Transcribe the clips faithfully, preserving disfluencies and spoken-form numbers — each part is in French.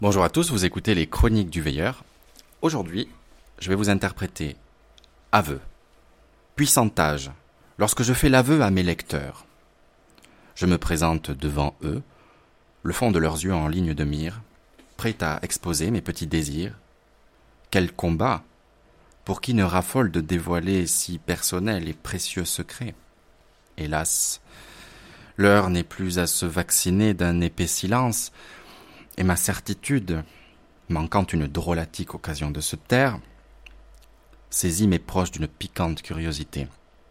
Bonjour à tous, vous écoutez les Chroniques du Veilleur. Aujourd'hui, je vais vous interpréter Aveu. Puissant âge, lorsque je fais l'aveu à mes lecteurs. Je me présente devant eux, le fond de leurs yeux en ligne de mire, prêt à exposer mes petits désirs. Quel combat, pour qui ne raffole de dévoiler si personnels et précieux secrets. Hélas, l'heure n'est plus à se vacciner d'un épais silence, et ma certitude, manquant une drôlatique occasion de se taire, saisit mes proches d'une piquante curiosité.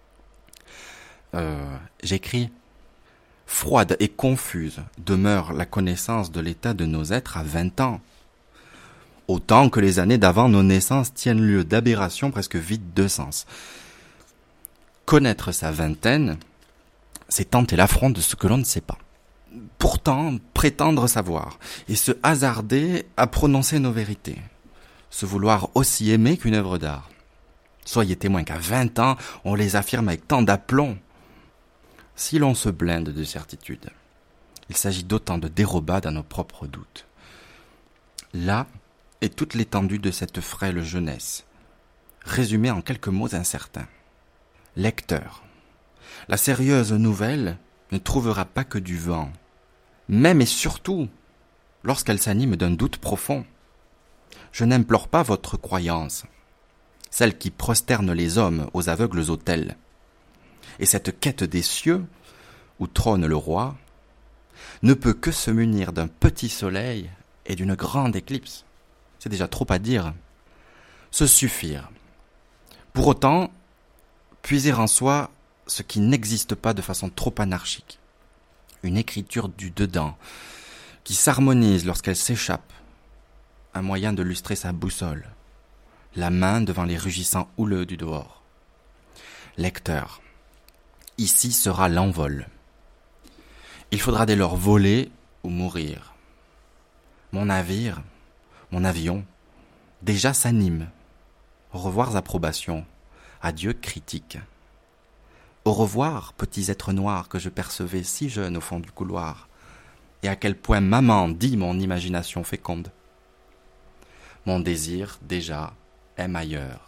Euh, j'écris « Froide et confuse demeure la connaissance de l'état de nos êtres à vingt ans. Autant que les années d'avant nos naissances tiennent lieu d'aberrations presque vides de sens. Connaître sa vingtaine, c'est tenter l'affront de ce que l'on ne sait pas. Pourtant, prétendre savoir, et se hasarder à prononcer nos vérités, se vouloir aussi aimer qu'une œuvre d'art. Soyez témoins qu'à vingt ans, on les affirme avec tant d'aplomb. Si l'on se blinde de certitude, il s'agit d'autant de dérobades à nos propres doutes. Là est toute l'étendue de cette frêle jeunesse, résumée en quelques mots incertains. Lecteur, la sérieuse nouvelle ne trouvera pas que du vent, même et surtout lorsqu'elle s'anime d'un doute profond. Je n'implore pas votre croyance, celle qui prosterne les hommes aux aveugles autels. Et cette quête des cieux, où trône le roi, ne peut que se munir d'un petit soleil et d'une grande éclipse. C'est déjà trop à dire. Se suffire. Pour autant, puiser en soi ce qui n'existe pas de façon trop anarchique. Une écriture du dedans, qui s'harmonise lorsqu'elle s'échappe. Un moyen de lustrer sa boussole. La main devant les rugissants houleux du dehors. Lecteur, ici sera l'envol. Il faudra dès lors voler ou mourir. Mon navire, mon avion, déjà s'anime. Au revoir approbation, adieu critique. Au revoir, petits êtres noirs que je percevais si jeunes au fond du couloir, et à quel point maman dit mon imagination féconde. Mon désir, déjà, aime ailleurs.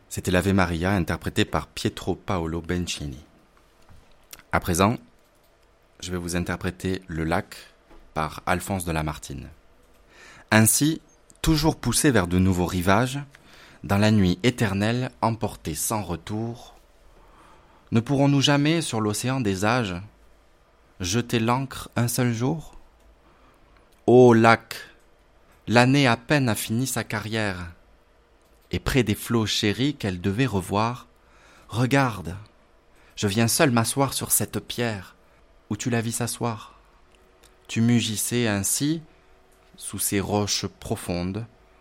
C'était l'Ave Maria interprété par Pietro Paolo Bencini. À présent, je vais vous interpréter Le Lac par Alphonse de Lamartine. Ainsi, toujours poussés vers de nouveaux rivages, dans la nuit éternelle, emportés sans retour, ne pourrons-nous jamais, sur l'océan des âges, jeter l'ancre un seul jour ? Ô lac, l'année à peine a fini sa carrière, et près des flots chéris qu'elle devait revoir, regarde, je viens seul m'asseoir sur cette pierre où tu la vis s'asseoir. Tu mugissais ainsi sous ces roches profondes,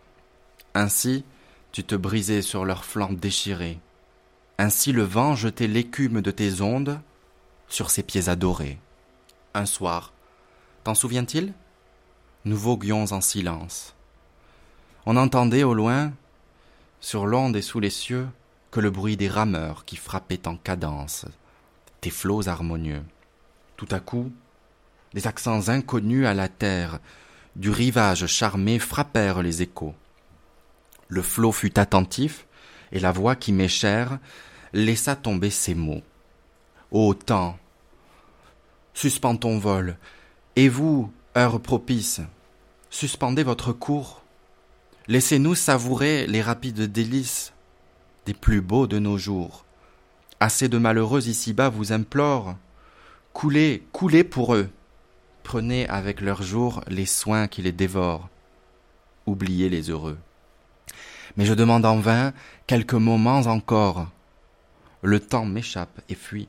ainsi tu te brisais sur leurs flancs déchirés, ainsi le vent jetait l'écume de tes ondes sur ces pieds adorés. Un soir, t'en souvient-il ? Nous voguions en silence. On entendait au loin, sur l'onde et sous les cieux, que le bruit des rameurs qui frappaient en cadence tes flots harmonieux. Tout à coup, des accents inconnus à la terre du rivage charmé frappèrent les échos. Le flot fut attentif, et la voix qui m'est chère laissa tomber ces mots. Ô temps, suspends ton vol, et vous, heure propice, suspendez votre cours. Laissez-nous savourer les rapides délices des plus beaux de nos jours. Assez de malheureux ici-bas vous implorent. Coulez, coulez pour eux. Prenez avec leurs jours les soins qui les dévorent. Oubliez les heureux. Mais je demande en vain quelques moments encore. Le temps m'échappe et fuit.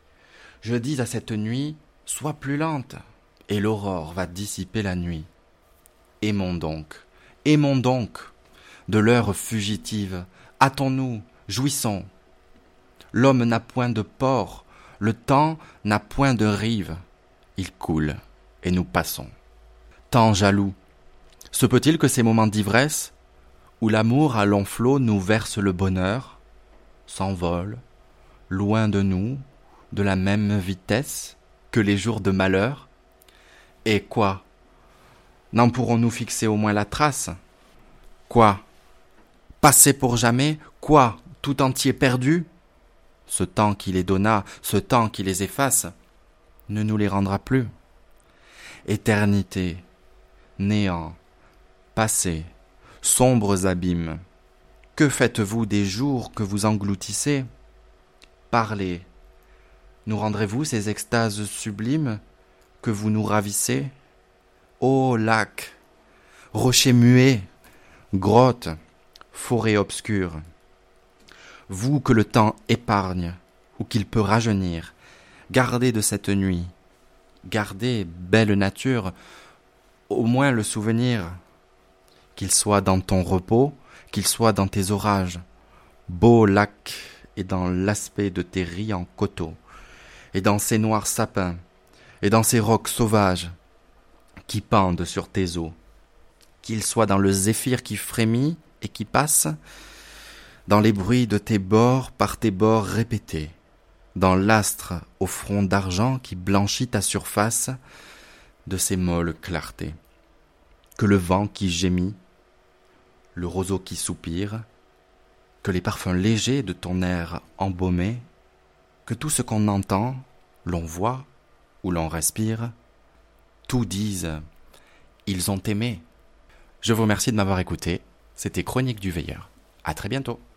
Je dis à cette nuit, sois plus lente, et l'aurore va dissiper la nuit. Aimons donc, aimons donc, de l'heure fugitive, hâtons-nous, jouissons. L'homme n'a point de port, le temps n'a point de rive. Il coule, et nous passons. Temps jaloux, se peut-il que ces moments d'ivresse, où l'amour à long flot nous verse le bonheur, s'envolent, loin de nous, de la même vitesse que les jours de malheur? Et quoi? N'en pourrons-nous fixer au moins la trace? Quoi? Passer pour jamais? Quoi? Tout entier perdu? Ce temps qui les donna, ce temps qui les efface, ne nous les rendra plus. Éternité, néant, passé, sombres abîmes, que faites-vous des jours que vous engloutissez? Parlez, nous rendrez-vous ces extases sublimes que vous nous ravissez? Ô lac, rocher muet, grotte, forêt obscure, vous que le temps épargne ou qu'il peut rajeunir, gardez de cette nuit, gardez, belle nature, au moins le souvenir, qu'il soit dans ton repos, qu'il soit dans tes orages, beau lac et dans l'aspect de tes riants coteaux, et dans ces noirs sapins, et dans ces rocs sauvages qui pendent sur tes eaux, qu'il soit dans le zéphyr qui frémit et qui passe, dans les bruits de tes bords par tes bords répétés, dans l'astre au front d'argent qui blanchit ta surface de ses molles clartés, que le vent qui gémit, le roseau qui soupire, que les parfums légers de ton air embaumé, que tout ce qu'on entend, l'on voit ou l'on respire, tout disent « ils ont aimé ». Je vous remercie de m'avoir écouté. C'était Chronique du Veilleur. À très bientôt.